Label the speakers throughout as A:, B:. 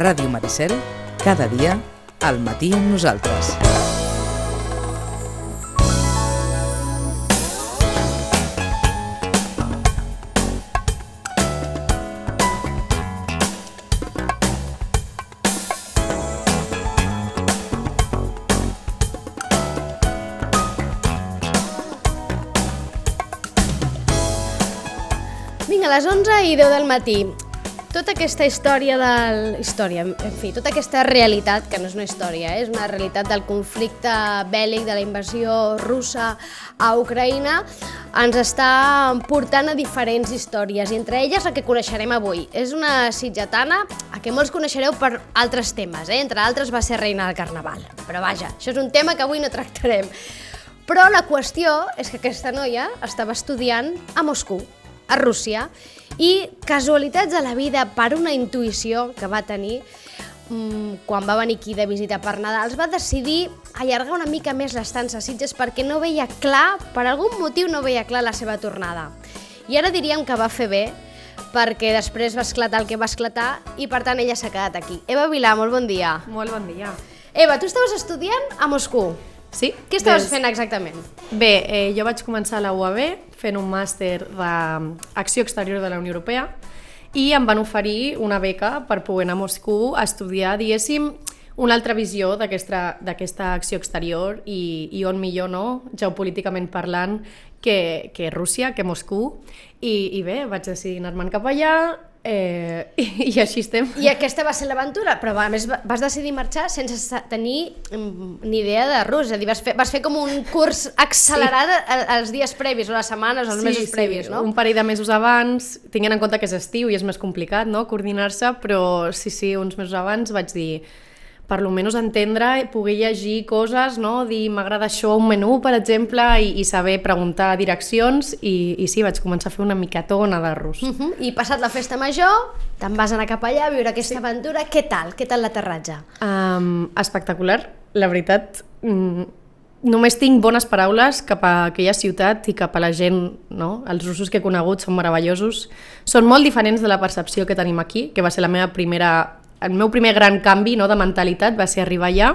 A: Ràdio Maricel, cada dia, al matí amb nosaltres.
B: Vinga, a les 11:10 del matí. Tota aquesta tota aquesta realitat, que no és una història, és una realitat del conflicte bèl·lic, de la invasió russa a Ucraïna, ens està portant a diferents històries, i entre elles la que coneixerem avui. És una sitgetana a què molts coneixereu per altres temes, entre altres va ser reina del Carnaval. Però vaja, això és un tema que avui no tractarem. Però la qüestió és que aquesta noia estava estudiant a Moscou, a Rússia, i casualitats de la vida, per una intuïció que va tenir quan va venir aquí de visita per Nadal, va decidir allargar una mica més l'estança a Sitges perquè no veia clar, per algun motiu no veia clar la seva tornada. I ara diríem que va fer bé, perquè després va esclatar el que va esclatar i per tant ella s'ha quedat aquí. Eva Vilà, molt bon dia.
C: Molt bon dia.
B: Eva, tu estaves estudiant a Moscou.
C: Sí.
B: Què estaves fent exactament?
C: Bé, jo vaig començar a la UAB fent un màster d'Acció Exterior de la Unió Europea i em van oferir una beca per poder anar a Moscou a estudiar, diguéssim, una altra visió d'aquesta acció exterior i on millor, no, geopolíticament parlant, que Rússia, que Moscou. I bé, vaig decidir anar-me'n cap allà, i així estem.
B: I aquesta va ser l'aventura, però a més vas decidir marxar sense tenir ni idea de rus, és a dir, vas fer com un curs accelerat els dies previs, o les setmanes, o els mesos previs, no?
C: Un parell de mesos abans, tenint en compte que és estiu i és més complicat, no?, coordinar-se, però sí, uns mesos abans vaig dir, per almenys entendre, poder llegir coses, no?, dir m'agrada això, un menú, per exemple, i saber preguntar direccions, i sí, vaig començar a fer una micatona de rus.
B: I passat la festa major, te'n vas anar cap allà a viure aquesta aventura. Què tal l'aterratge?
C: Espectacular, la veritat. Només tinc bones paraules cap a aquella ciutat i cap a la gent, no? Els russos que he conegut són meravellosos. Són molt diferents de la percepció que tenim aquí, que va ser el meu primer gran canvi, no, de mentalitat, va ser arribar allà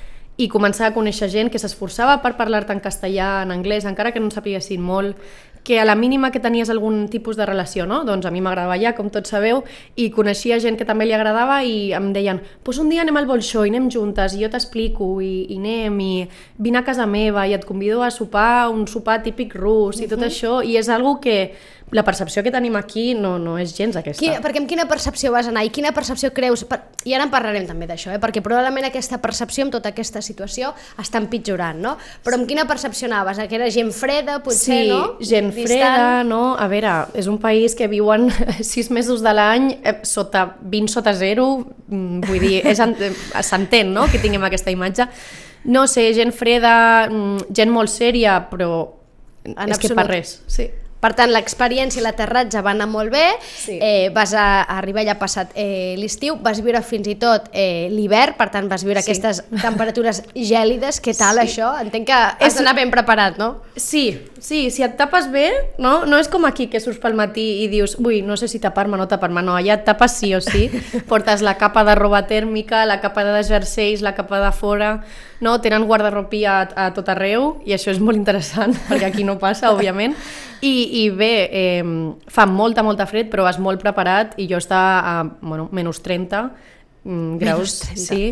C: i començar a conèixer gent que s'esforçava per parlar-te en castellà, en anglès, encara que no en sapiguessin molt, que a la mínima que tenies algun tipus de relació, no? Doncs a mi m'agradava allà, com tots sabeu, i coneixia gent que també li agradava i em deien, pues un dia anem al Bolshoi, anem juntes, i jo t'explico, i anem, i vine a casa meva, i et convido a sopar, un sopar típic rus, i tot això, i és algo que la percepció que tenim aquí no és gens aquesta.
B: Perquè amb quina percepció vas anar i quina percepció creus? I ara en parlarem també d'això, perquè probablement aquesta percepció amb tota aquesta situació està empitjorant, no? Però amb quina percepció anaves? Que era gent freda, potser,
C: sí,
B: no?
C: Sí, gent freda, no? A veure, és un país que viuen 6 mesos de l'any sota 20 sota 0, vull dir, s'entén, no?, que tinguem aquesta imatge. No sé, gent freda, gent molt sèria, però és que per res, sí.
B: Per tant, l'experiència i l'aterratge va anar molt bé, sí. Vas arribar allà passat l'estiu, vas viure fins i tot l'hivern, per tant vas viure aquestes temperatures gèlides. Què tal això? Entenc que has d'anar ben preparat, no?
C: Sí, si et tapes bé, no és com aquí que surts pel matí i dius, ui, no sé si tapar-me o no tapar-me, no, allà et tapes sí o sí, portes la capa de roba tèrmica, la capa de jerseis, la capa de fora, no? Tenen guardarropi a tot arreu i això és molt interessant perquè aquí no passa, òbviament. I bé, fa molta fred, però vas molt preparat i jo estava a menys 30 graus, sí,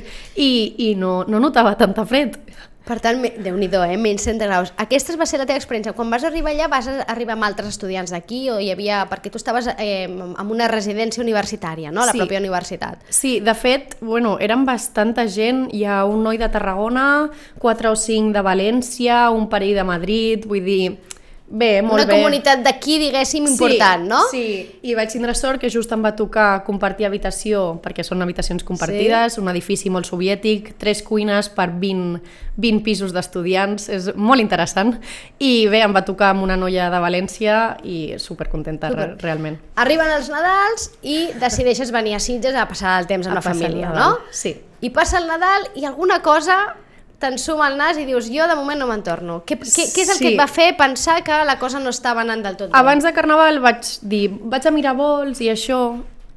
C: i no notava tanta fred.
B: Per tant, Déu-n'hi-do, menys 30 graus. Aquesta va ser la teva experiència. Quan vas arribar allà vas arribar amb altres estudiants d'aquí o hi havia... Perquè tu estaves en una residència universitària, no? La pròpia universitat.
C: Sí, de fet, érem bastanta gent. Hi ha un noi de Tarragona, 4 o 5 de València, un parell de Madrid, vull dir... Bé, molt bé.
B: Una comunitat d'aquí, diguéssim, important, no?
C: Sí, i vaig tindre sort que just em va tocar compartir habitació, perquè són habitacions compartides, un edifici molt soviètic, 3 cuines per 20 pisos d'estudiants, és molt interessant. I bé, em va tocar amb una noia de València i supercontenta, realment.
B: Arriben els Nadals i decideixes venir a Sitges a passar el temps amb la família, no?
C: Sí.
B: I passa el Nadal i alguna cosa t'ensuma al nas i dius, jo de moment no me'n torno. Què és el que et va fer pensar que la cosa no estava anant del tot bé?
C: Abans de Carnaval vaig dir, vaig a mirar vols i això,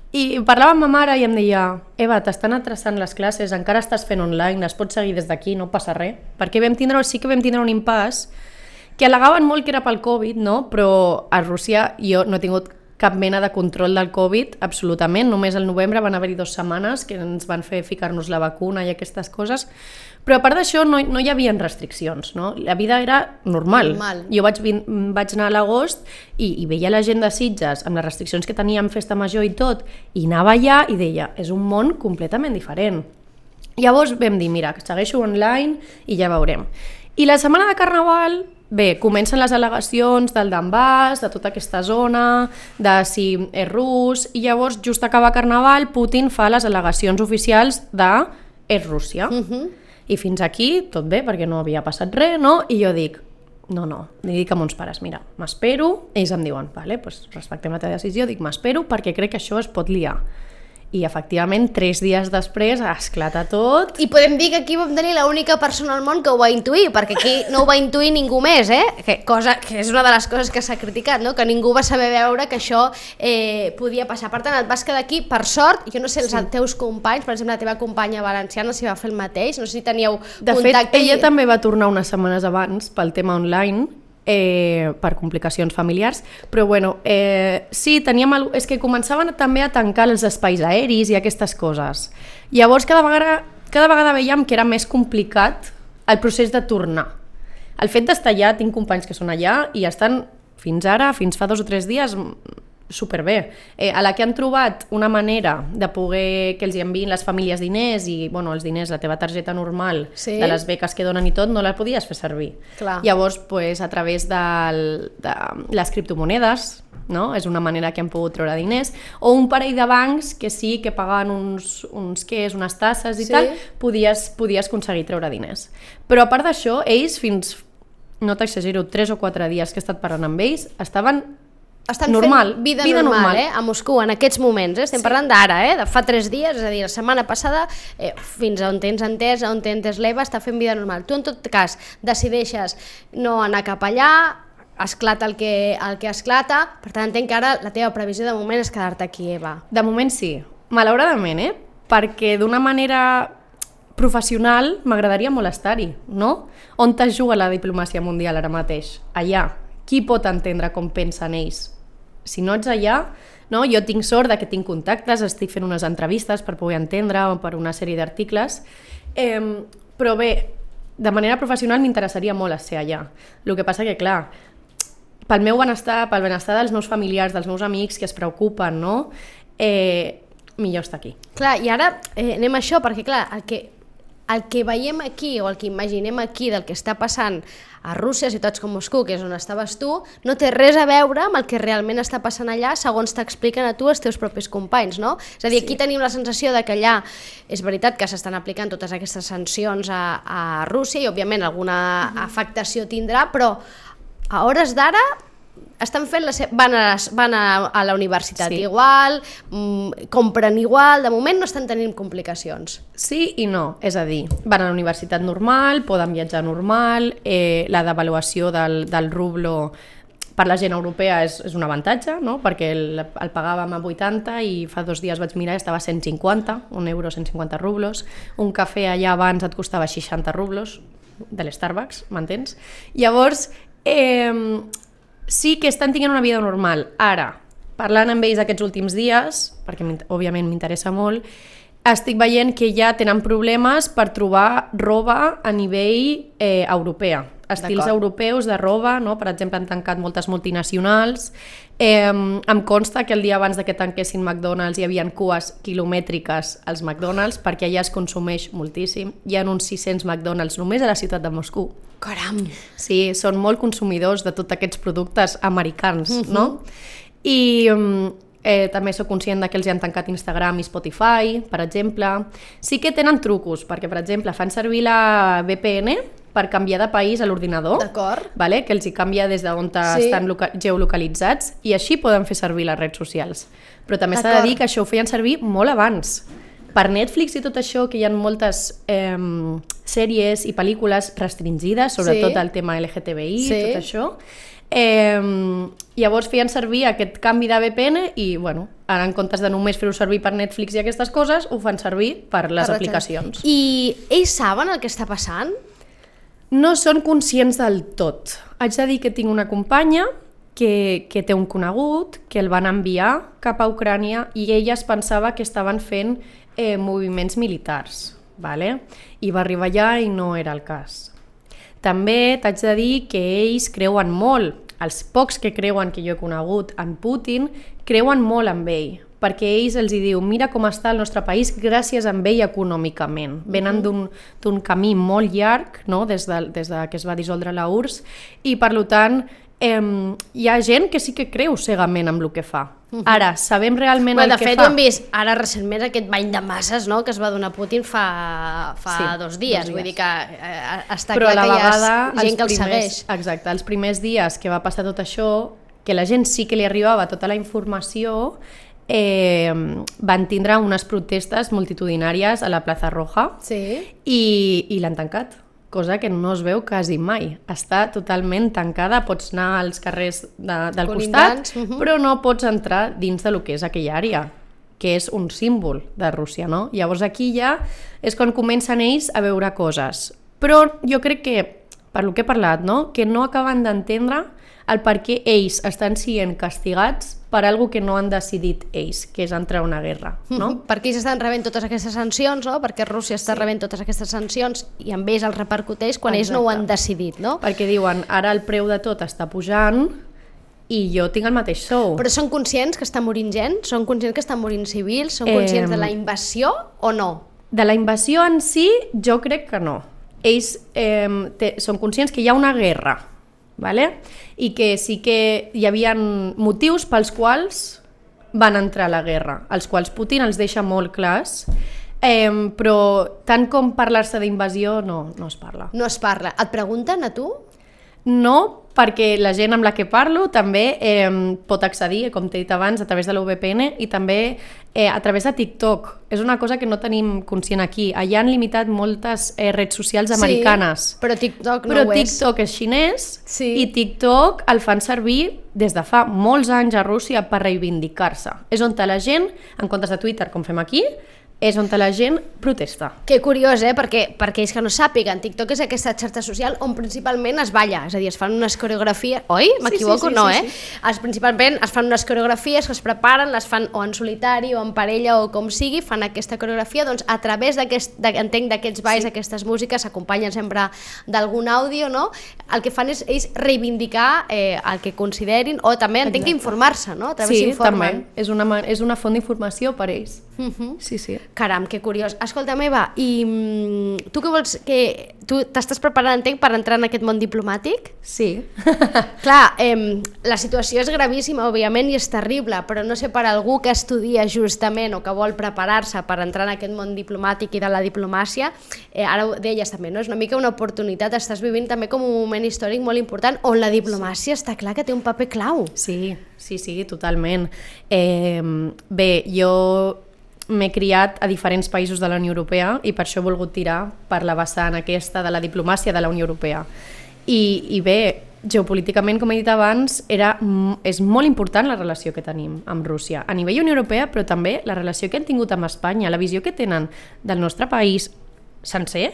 C: I parlava amb ma mare i em deia Eva, t'estan atrasant les classes, encara estàs fent online, es pot seguir des d'aquí, no passa res. Perquè sí que vam tindre un impàs que al·legaven molt que era pel Covid, no? Però a Rússia jo no he tingut cap mena de control del Covid, absolutament. Només al novembre van haver-hi 2 setmanes que ens van fer ficar-nos la vacuna i aquestes coses. Però a part d'això no hi havia restriccions, no? La vida era normal. Jo vaig anar a l'agost i veia la gent de Sitges amb les restriccions que teníem, festa major i tot, i anava allà i deia, és un món completament diferent. Llavors vam dir, mira, que segueixo online i ja veurem. I la setmana de Carnaval, bé, comencen les al·legacions del Donbass, de tota aquesta zona, de si és rus, i llavors, just acaba Carnaval, Putin fa les al·legacions oficials de és Rússia. I fins aquí tot bé, perquè no havia passat res, no? I jo dic, no, li dic a mons pares, mira, m'espero, ells em diuen, vale, pues respectem la teva decisió, dic, m'espero perquè crec que això es pot liar. I efectivament 3 dies després esclata tot.
B: I podem dir que aquí vam tenir l'única persona al món que ho va intuir, perquè aquí no ho va intuir ningú més, cosa que és una de les coses que s'ha criticat, no? Que ningú va saber veure que això podia passar. Per tant, et vas quedar aquí, per sort, jo no sé els teus companys, per exemple la teva companya valenciana si va fer el mateix, no sé si teníeu
C: de
B: contacte.
C: De fet, ella també va tornar unes setmanes abans pel tema online, per complicacions familiars, però bueno, sí, és que començaven també a tancar els espais aeris i aquestes coses. Llavors cada vegada veiem que era més complicat el procés de tornar. El fet d'estar allà, tinc companys que són allà i estan fins ara, fins fa 2 o 3 dies, superbé. A la que han trobat una manera de poder que els hi enviïn les famílies diners i, bueno, els diners, la teva targeta normal, de les beques que donen i tot, no la podies fer servir.
B: Clar.
C: Llavors, pues, a través de les criptomonedes, no? És una manera que han pogut treure diners, o un parell de bancs que sí que pagaven unes tasses i tal, podies aconseguir treure diners. Però a part d'això, ells fins, no t'exagero, 3 o 4 dies que he estat parlant amb ells, estaven normal,
B: fent vida normal. A Moscou, en aquests moments, estem parlant d'ara, de fa 3 dies, és a dir, la setmana passada, fins on tens entès, on tens l'Eva, està fent vida normal. Tu, en tot cas, decideixes no anar cap allà, esclata el que esclata, per tant, entenc que ara la teva previsió de moment és quedar-te aquí, Eva.
C: De moment sí, malauradament, perquè d'una manera professional m'agradaria molt estar-hi, no? On es juga la diplomàcia mundial ara mateix? Allà. Qui pot entendre com pensen ells? Si no ets allà, no? Jo tinc sort de que tinc contactes, estic fent unes entrevistes per poder entendre o per una sèrie d'articles, però bé, de manera professional m'interessaria molt ser allà. El que passa que, clar, pel meu benestar, pel benestar dels meus familiars, dels meus amics que es preocupen, no? Millor estar aquí.
B: Clar, i ara anem a això, perquè clar, el que veiem aquí o el que imaginem aquí del que està passant a Rússia, ciutats com Moscou, que és on estaves tu, no té res a veure amb el que realment està passant allà segons t'expliquen a tu els teus propis companys, no? És a dir, aquí tenim la sensació de que allà és veritat que s'estan aplicant totes aquestes sancions a Rússia i òbviament alguna afectació tindrà, però a hores d'ara estan fent van a la universitat igual, compren igual, de moment no estan tenint complicacions.
C: Sí i no, és a dir, van a la universitat normal, poden viatjar normal, la devaluació del rublo per la gent europea és un avantatge, no? Perquè el pagàvem a 80 i fa 2 dies vaig mirar i estava a 150, €1, 150 rublos, un cafè allà abans et costava 60 rublos, de l'Starbucks, m'entens? Llavors, sí que estan tenint una vida normal. Ara, parlant amb ells aquests últims dies, perquè òbviament m'interessa molt, estic veient que ja tenen problemes per trobar roba a nivell europeu. Estils europeus de roba, no? Per exemple, han tancat moltes multinacionals. Em consta que el dia abans que tanquessin McDonald's hi havia cues quilomètriques als McDonald's perquè allà es consumeix moltíssim. Hi ha uns 600 McDonald's només a la ciutat de Moscou.
B: Caram!
C: Sí, són molt consumidors de tots aquests productes americans, no? I també soc conscient que els hi han tancat Instagram i Spotify, per exemple. Sí que tenen trucos, perquè, per exemple, fan servir la VPN per canviar de país a l'ordinador, vale? Que els hi canvia des d'on estan geolocalitzats i així poden fer servir les redes socials. Però també s'ha de dir que això ho feien servir molt abans. Per Netflix i tot això, que hi ha moltes sèries i pel·lícules restringides, sobretot el tema LGTBI, tot això. Llavors feien servir aquest canvi de VPN i, bueno, ara en comptes de només fer-ho servir per Netflix i aquestes coses, ho fan servir per les aplicacions.
B: I ells saben el que està passant?
C: No són conscients del tot. Haig de dir que tinc una companya que té un conegut, que el van enviar cap a Ucrània i ella es pensava que estaven fent moviments militars, vale? I va arribar allà i no era el cas. També t'haig de dir que ells creuen molt, els pocs que creuen que jo he conegut en Putin, creuen molt en ell, perquè ells els diu, mira com està el nostre país gràcies a ell econòmicament. Venen d'un camí molt llarg, no? des de que es va dissoldre la URSS, i per tant hi ha gent que sí que creu cegament amb el que fa. Ara, sabem realment el que fa.
B: De fet, ho hem vist ara recentment aquest bany de masses, no?, que es va donar Putin fa 2 dies. Vull dir que està clar que hi ha gent que el segueix.
C: Exacte, els primers dies que va passar tot això, que la gent sí que li arribava tota la informació, van tindre unes protestes multitudinàries a la Plaza Roja i l'han tancat, cosa que no es veu quasi mai. Està totalment tancada, pots anar als carrers del costat, però no pots entrar dins de lo que és aquella àrea, que és un símbol de Rússia, no? Llavors aquí ja és quan comencen ells a veure coses. Però jo crec que, per lo que he parlat, no?, que no acaben d'entendre el per què ells estan sent castigats per algo que no han decidit ells, que és entrar a una guerra, no?
B: Perquè ells estan rebent totes aquestes sancions, no? Perquè Rússia està rebent totes aquestes sancions i amb ells els repercuteix quan ells no ho han decidit, no?
C: Perquè diuen, ara el preu de tot està pujant i jo tinc el mateix sou.
B: Però són conscients que està morint gent? Són conscients que estan morint civils? Són conscients de la invasió o no?
C: De la invasió en si, jo crec que no. Ells són conscients que hi ha una guerra, vale? I que sí que hi havia motius pels quals van entrar a la guerra, els quals Putin els deixa molt clars, però tant com parlar-se d'invasió no es parla.
B: No es parla. Et pregunten a tu?
C: No, perquè la gent amb la que parlo també pot accedir, com t'he dit abans, a través de la VPN i també a través de TikTok. És una cosa que no tenim conscient aquí. Allà han limitat moltes redes socials americanes.
B: Però TikTok no
C: però
B: ho és.
C: TikTok és xinès i TikTok el fan servir des de fa molts anys a Rússia per reivindicar-se. És on la gent, en comptes de Twitter, com fem aquí, és on la gent protesta.
B: Que curiós, perquè ells que no sàpiguen, TikTok és aquesta xarxa social on principalment es balla, és a dir, es fan unes coreografies, oi? M'equivoco? Sí. Principalment es fan unes coreografies que es preparen, les fan o en solitari o en parella o com sigui, fan aquesta coreografia, doncs a través d'aquests balls, d'aquestes músiques, s'acompanyen sempre d'algun àudio, no? El que fan és ells reivindicar el que considerin, o també entenc que informar-se, no?
C: Sí, també. És una font d'informació per ells. Sí.
B: Caram, que curiós. Escolta'm, Eva, i tu què vols? Tu t'estàs preparant, entenc, per entrar en aquest món diplomàtic?
C: Sí.
B: Clar, la situació és gravíssima, òbviament, i és terrible, però no sé, per algú que estudia justament o que vol preparar-se per entrar en aquest món diplomàtic i de la diplomàcia, ara ho deies també, no? És una mica una oportunitat, estàs vivint també com un moment històric molt important on la diplomàcia està clar que té un paper clau.
C: Sí, totalment. Bé, jo m'he criat a diferents països de la Unió Europea i per això he volgut tirar per la vessant aquesta de la diplomàcia de la Unió Europea. I bé, geopolíticament, com he dit abans, és molt important la relació que tenim amb Rússia, a nivell Unió Europea, però també la relació que han tingut amb Espanya, la visió que tenen del nostre país sencer,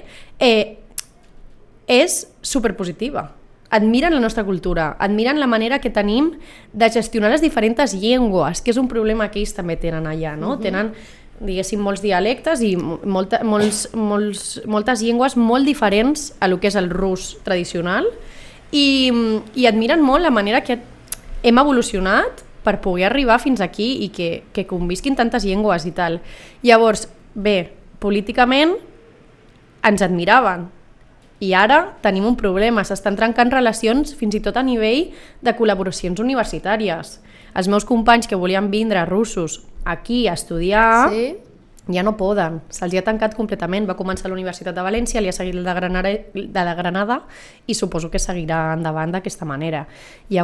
C: és superpositiva. Admiren la nostra cultura, admiren la manera que tenim de gestionar les diferents llengües, que és un problema que ells també tenen allà, no? Tenen, diguéssim, molts dialectes i moltes llengües molt diferents a lo que és el rus tradicional i admiren molt la manera que hem evolucionat per poder arribar fins aquí i que convisquin tantes llengües i tal. Llavors, bé, políticament ens admiraven i ara tenim un problema, s'estan trencant relacions fins i tot a nivell de col·laboracions universitàries. Els meus companys que volien vindre russos aquí a estudiar ja no poden, se'ls ha tancat completament. Va començar a la Universitat de València, li ha seguit de Granada i suposo que seguirà endavant d'aquesta manera.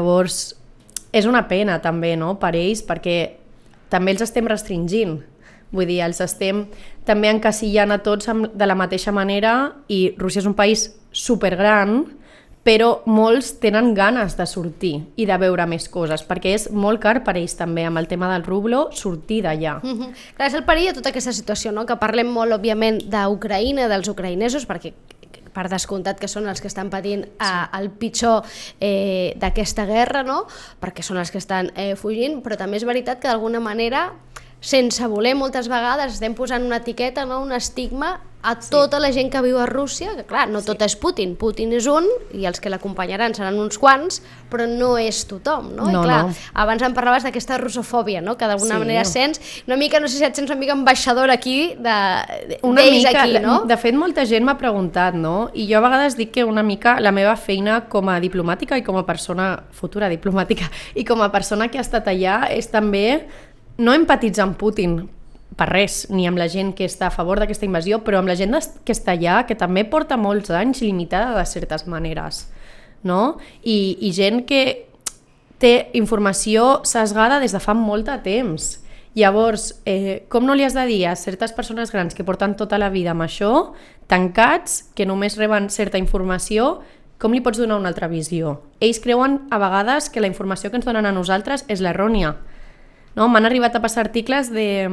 C: Llavors, és una pena també, no?, per ells, perquè també els estem restringint. Vull dir, els estem també encasillant a tots de la mateixa manera i Rússia és un país supergran, però molts tenen ganes de sortir i de veure més coses, perquè és molt car per ells també, amb el tema del rublo, sortir d'allà.
B: Clar, és el perill de tota aquesta situació, no? Que parlem molt, òbviament, d'Ucraïna, dels ucraïnesos, perquè per descomptat que són els que estan patint el pitjor d'aquesta guerra, no? Perquè són els que estan fugint, però també és veritat que d'alguna manera, sense voler, moltes vegades estem posant una etiqueta, no? Un estigma a tota la gent que viu a Rússia, que clar, no tot és Putin, Putin és un i els que l'acompanyaran seran uns quants, però no és tothom, no? I clar, abans em parlaves d'aquesta russofòbia, no? Que d'alguna manera sents, una mica, no sé si et sents una mica ambaixador aquí d'ells aquí, no?
C: De fet, molta gent m'ha preguntat, no? I jo a vegades dic que una mica la meva feina com a diplomàtica i com a persona futura diplomàtica i com a persona que ha estat allà és també no empatitzar amb Putin, per res, ni amb la gent que està a favor d'aquesta invasió, però amb la gent que està allà, que també porta molts anys limitada de certes maneres, no? I gent que té informació sesgada des de fa molt de temps. Llavors, com no li has de dir a certes persones grans que porten tota la vida amb això, tancats, que només reben certa informació, com li pots donar una altra visió? Ells creuen a vegades que la informació que ens donen a nosaltres és l'errònia. No? M'han arribat a passar articles de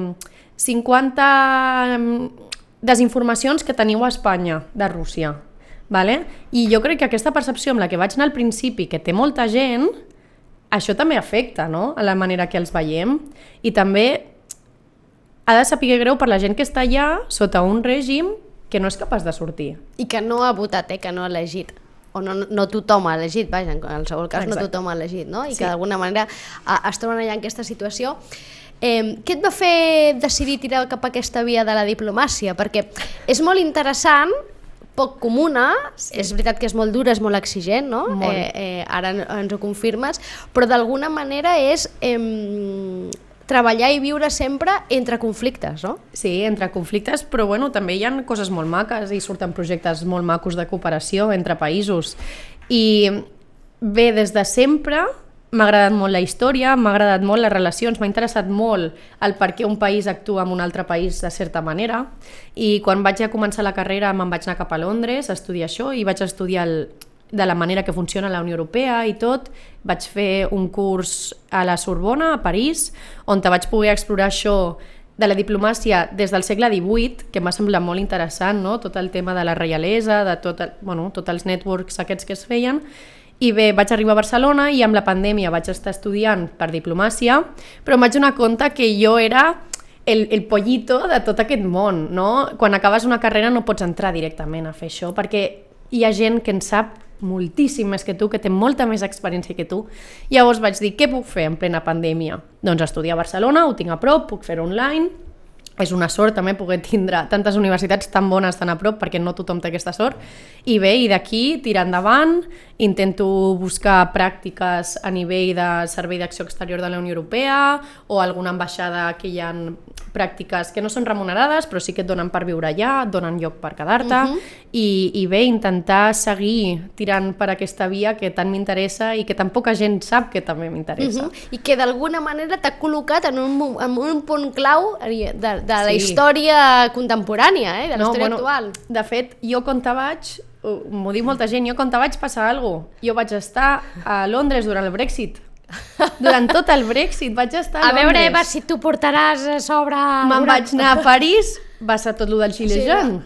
C: 50 desinformacions que teniu a Espanya, de Rússia. Vale? I jo crec que aquesta percepció amb la que vaig anar al principi, que té molta gent, això també afecta, no? A la manera que els veiem. I també ha de saber greu per la gent que està allà sota un règim que no és capaç de sortir.
B: I que no ha votat, que no ha elegit. O no tothom ha elegit, vaja, en qualsevol cas no tothom ha elegit, no? I que d'alguna manera es troben allà en aquesta situació. Què et va fer decidir tirar cap a aquesta via de la diplomàcia? Perquè és molt interessant, poc comuna, és veritat que és molt dura, és molt exigent, no? Ara ens ho confirmes, però d'alguna manera és treballar i viure sempre entre conflictes, no?
C: Sí, entre conflictes, però bueno, també hi ha coses molt maques i surten projectes molt macos de cooperació entre països. I bé, des de sempre m'ha agradat molt la història, m'ha agradat molt les relacions, m'ha interessat molt el per què un país actua en un altre país de certa manera, i quan vaig a començar la carrera me'n vaig anar cap a Londres a estudiar això i vaig estudiar de la manera que funciona la Unió Europea i tot. Vaig fer un curs a la Sorbona, a París, on vaig poder explorar això de la diplomàcia des del segle XVIII, que m'ha semblat molt interessant, no? Tot el tema de la reialesa, de tots els networks aquests que es feien. I bé, vaig arribar a Barcelona i amb la pandèmia vaig estar estudiant per diplomàcia, però em vaig donar compte que jo era el pollito de tot aquest món, no? Quan acabes una carrera no pots entrar directament a fer això, perquè hi ha gent que en sap moltíssim més que tu, que té molta més experiència que tu. Llavors vaig dir, què puc fer en plena pandèmia? Doncs estudiar a Barcelona, ho tinc a prop, puc fer-ho online. És una sort també poder tindre tantes universitats tan bones tan a prop, perquè no tothom té aquesta sort. I bé, i d'aquí tirar endavant, intento buscar pràctiques a nivell de Servei d'Acció Exterior de la Unió Europea o alguna ambaixada que hi ha pràctiques que no són remunerades, però sí que et donen per viure allà, et donen lloc per quedar-te. I bé, intentar seguir tirant per aquesta via que tant m'interessa i que tan poca gent sap que també m'interessa.
B: I que d'alguna manera t'ha col·locat en un punt clau de la història contemporània, de la història actual.
C: De fet, jo quan te vaig, m'ho diu molta gent, jo quan te vaig passar alguna cosa. Jo vaig estar a Londres durant el Brexit. Durant tot el Brexit vaig estar a Londres.
B: A veure si tu portaràs a sobre...
C: Me'n vaig anar a París, va ser tot el del xilejant.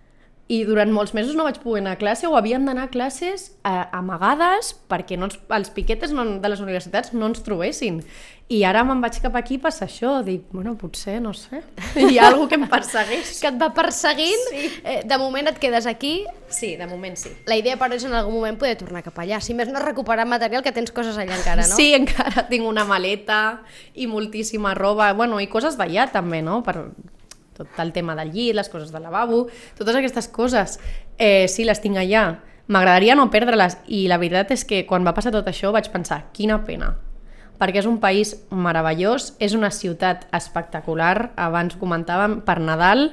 C: I durant molts mesos no vaig poder anar a classe o havíem d'anar a classes amagades perquè els piquetes de les universitats no ens trobessin. I ara me'n vaig cap aquí i passa això. Dic, bueno, potser, no sé, hi ha algú que em persegueix.
B: Que et va perseguint?
C: Sí.
B: De moment et quedes aquí?
C: Sí, de moment sí.
B: La idea, però, és en algun moment poder tornar cap allà. Si més no recuperar material, que tens coses allà encara, no?
C: Sí, encara tinc una maleta i moltíssima roba, bueno, i coses d'allà també, no? Per tot el tema del llit, les coses del lavabo, totes aquestes coses, sí, les tinc allà. M'agradaria no perdre-les, i la veritat és que quan va passar tot això vaig pensar, quina pena, perquè és un país meravellós, és una ciutat espectacular. Abans comentàvem, per Nadal,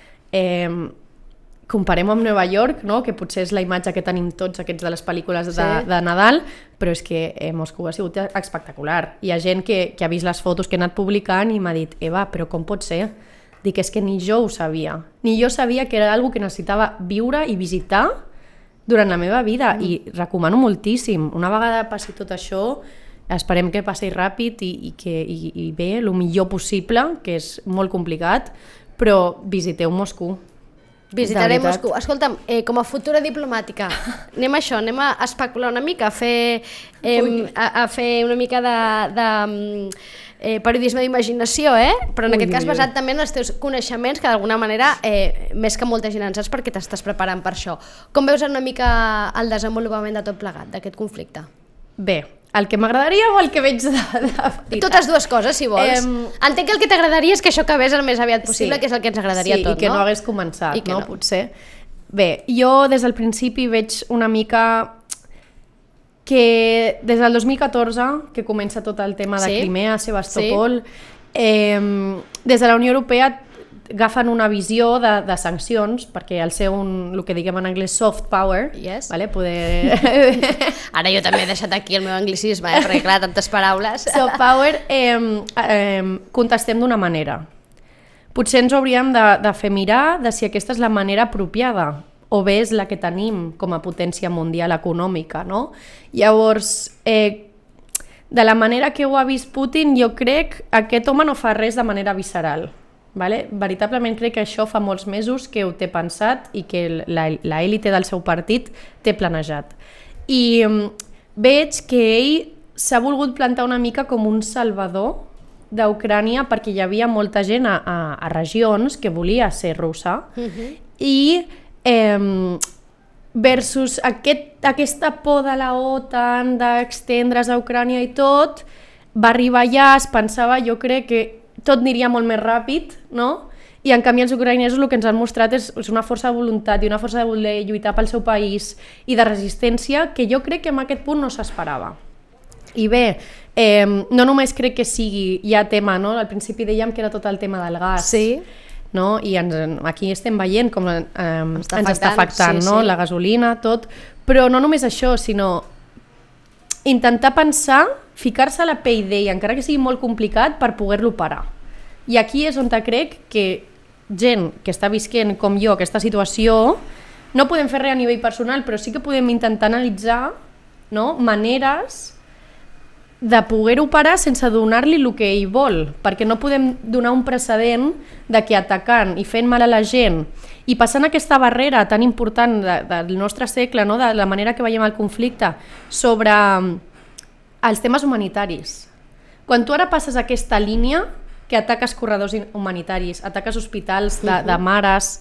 C: comparem amb Nova York, no? Que potser és la imatge que tenim tots aquests de les pel·lícules de Nadal, però és que Moscou ha sigut espectacular. Hi ha gent que ha vist les fotos que he anat publicant i m'ha dit, Eva, però com pot ser? Dic, és que ni jo ho sabia. Ni jo sabia que era una cosa que necessitava viure i visitar durant la meva vida i recomano moltíssim. Una vegada passi tot això, esperem que passi ràpid i bé, el millor possible, que és molt complicat, però visiteu Moscou.
B: Visitaré Moscou. Escolta'm, com a futura diplomàtica, anem a especular una mica, a fer una mica de periodisme d'imaginació, però en aquest cas basat també en els teus coneixements, que d'alguna manera, més que molta gent en saps perquè t'estàs preparant per això. Com veus una mica el desenvolupament de tot plegat, d'aquest conflicte?
C: Bé, el que m'agradaria o el que veig de...
B: Totes dues coses, si vols. Entenc que el que t'agradaria és que això acabés el més aviat possible, que és el que ens agradaria tot, no?
C: Sí, i que no hagués començat, no? Potser. Bé, jo des del principi veig una mica que des del 2014, que comença tot el tema de Crimea, Sebastopol, des de la Unió Europea agafen una visió de sancions, perquè al ser el que diguem en anglès soft power, poder...
B: Ara jo també he deixat aquí el meu anglicisme, perquè clar, tantes paraules.
C: Soft power, contestem d'una manera. Potser ens hauríem de fer mirar de si aquesta és la manera apropiada, o bé és la que tenim com a potència mundial econòmica, no? Llavors, de la manera que ho ha vist Putin, jo crec que aquest home no fa res de manera visceral. Veritablement crec que això fa molts mesos que ho té pensat i que l'élite del seu partit té planejat. I veig que ell s'ha volgut plantar una mica com un salvador d'Ucrània perquè hi havia molta gent a regions que volia ser russa i versus aquesta por de la OTAN d'extendre's a Ucrània i tot, va arribar allà, es pensava, jo crec que tot aniria molt més ràpid, no? I en canvi els ucraïnesos el que ens han mostrat és una força de voluntat i una força de voler lluitar pel seu país i de resistència que jo crec que en aquest punt no s'esperava. I bé, no només crec que sigui ja tema, no? Al principi dèiem que era tot el tema del gas, no? I aquí estem veient com ens està afectant, no? La gasolina, tot, però no només això, sinó intentar pensar, ficar-se a la pell d'ell, encara que sigui molt complicat, per poder-lo parar. I aquí és on crec que gent que està visquent com jo aquesta situació, no podem fer res a nivell personal, però sí que podem intentar analitzar, no, maneres de poder-ho parar sense donar-li el que ell vol, perquè no podem donar un precedent de que atacant i fent mal a la gent i passant aquesta barrera tan important del nostre segle, no, de la manera que veiem el conflicte, sobre els temes humanitaris. Quan tu ara passes aquesta línia, que ataques corredors humanitaris, ataques hospitals de mares,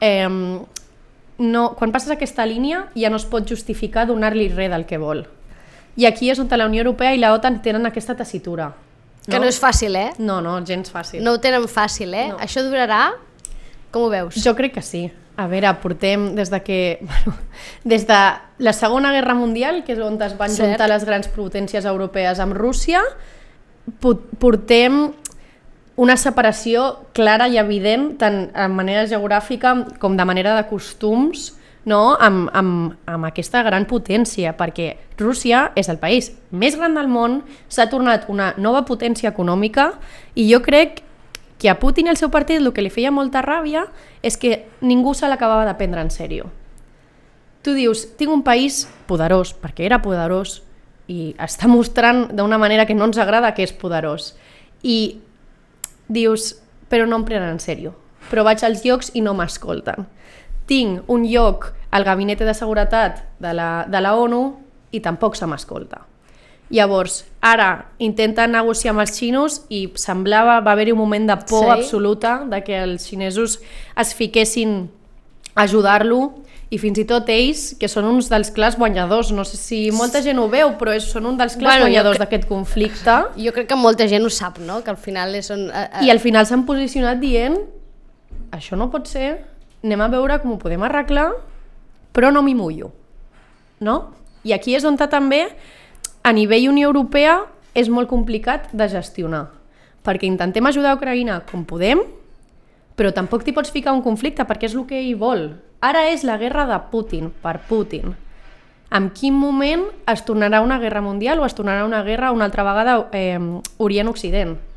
C: quan passes aquesta línia ja no es pot justificar donar-li res del que vol. I aquí és on la Unió Europea i la OTAN tenen aquesta tessitura.
B: Que no és fàcil,
C: No, gens fàcil.
B: No ho tenen fàcil, No. Això durarà? Com ho veus?
C: Jo crec que sí. A veure, portem des de la Segona Guerra Mundial, que és on es van juntar les grans potències europees amb Rússia, portem una separació clara i evident tant de manera geogràfica com de manera de costums, no? amb aquesta gran potència, perquè Rússia és el país més gran del món, s'ha tornat una nova potència econòmica i jo crec que a Putin i al seu partit el que li feia molta ràbia és que ningú se l'acabava de prendre en sèrio. Tu dius, tinc un país poderós, perquè era poderós i està mostrant d'una manera que no ens agrada que és poderós, i dius, però no em prenen en sèrio, però vaig als llocs i no m'escolten. Tinc un lloc al gabinet de seguretat de la ONU i tampoc se m'escolta. Llavors, ara intenten negociar amb els xinos i va haver-hi un moment de por absoluta de que els xinesos es fiquessin a ajudar-lo i fins i tot ells, que són uns dels clars guanyadors, no sé si molta gent ho veu, però són un dels clars guanyadors d'aquest conflicte.
B: Jo crec que molta gent ho sap, no? Que al final són...
C: I al final s'han posicionat dient això no pot ser, anem a veure com ho podem arreglar, però no m'hi mullo, no? I aquí és on també a nivell Unió Europea és molt complicat de gestionar, perquè intentem ajudar a Ucraïna com podem, però tampoc t'hi pots ficar un conflicte perquè és el que ell vol. Ara és la guerra de Putin, per Putin. En quin moment es tornarà una guerra mundial o es tornarà una guerra una altra vegada Orient-Occident?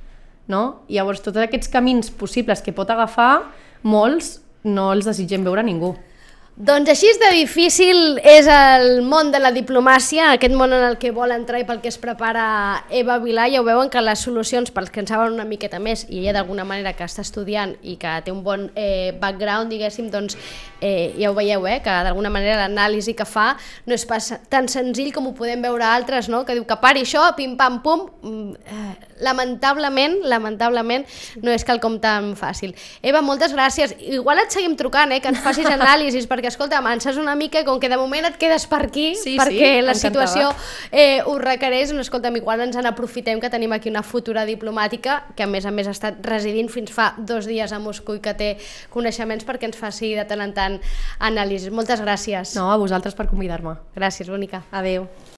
C: no? I llavors tots aquests camins possibles que pot agafar, molts no els desitgem veure ningú.
B: Doncs així de difícil és el món de la diplomàcia, aquest món en el que vol entrar i pel que es prepara Eva Vilà. Ja ho veuen que les solucions, pels que en saben una miqueta més, i ella d'alguna manera que està estudiant i que té un bon background, diguéssim, doncs ja ho veieu, que d'alguna manera l'anàlisi que fa no és pas tan senzill com ho podem veure altres, no? Que diu que pari això, pim-pam-pum, lamentablement no és quelcom tan fàcil. Eva, moltes gràcies. Igual et seguim trucant, que ens facis anàlisis, perquè escolta, en saps una mica, com que de moment et quedes per aquí, perquè la situació ho requereix, doncs escolta'm, igual ens n'aprofitem que tenim aquí una futura diplomàtica que a més ha estat residint fins fa 2 dies a Moscou i que té coneixements perquè ens faci de tant en tant anàlisis. Moltes gràcies.
C: No, a vosaltres per convidar-me.
B: Gràcies, bonica.
C: Adéu.